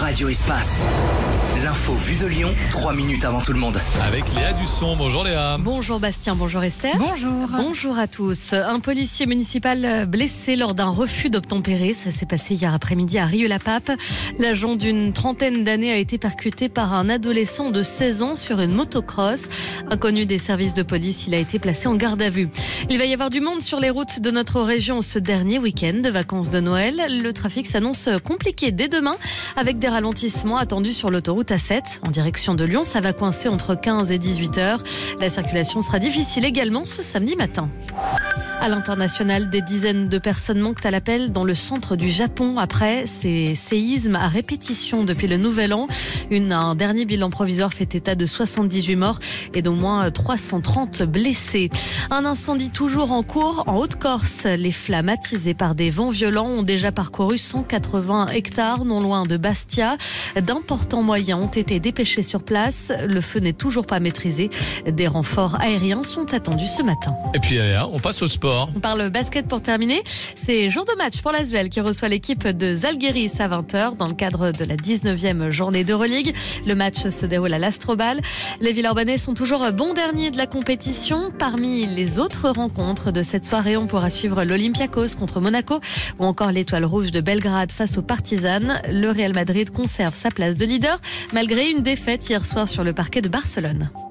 Radio Espace. L'info vue de Lyon, 3 minutes avant tout le monde. Avec Léa Dusson. Bonjour Léa. Bonjour Bastien, bonjour Esther. Bonjour. Bonjour à tous. Un policier municipal blessé lors d'un refus d'obtempérer. Ça s'est passé hier après-midi à Rieux-la-Pape. L'agent d'une trentaine d'années a été percuté par un adolescent de 16 ans sur une motocross. Inconnu des services de police, il a été placé en garde à vue. Il va y avoir du monde sur les routes de notre région ce dernier week-end de vacances de Noël. Le trafic s'annonce compliqué dès demain avec des ralentissements attendus sur l'autoroute A7 en direction de Lyon. Ça va coincer entre 15 et 18 heures. La circulation sera difficile également ce samedi matin. À l'international, des dizaines de personnes manquent à l'appel dans le centre du Japon après ces séismes à répétition depuis le Nouvel An. Un dernier bilan provisoire fait état de 78 morts et d'au moins 330 blessés. Un incendie toujours en cours en Haute-Corse. Les flammes attisées par des vents violents ont déjà parcouru 180 hectares non loin de Bastia. D'importants moyens ont été dépêchés sur place. Le feu n'est toujours pas maîtrisé. Des renforts aériens sont attendus ce matin. Et puis Léa, on passe au sport. On parle basket pour terminer. C'est jour de match pour l'Asvel qui reçoit l'équipe de Zalgiris à 20h dans le cadre de la 19e journée d'Euroleague. Le match se déroule à l'Astrobal. Les Villeurbanais sont toujours bons derniers de la compétition. Parmi les autres rencontres de cette soirée, on pourra suivre l'Olympiakos contre Monaco ou encore l'Étoile Rouge de Belgrade face aux Partisans. Le Real Madrid conserve sa place de leader malgré une défaite hier soir sur le parquet de Barcelone.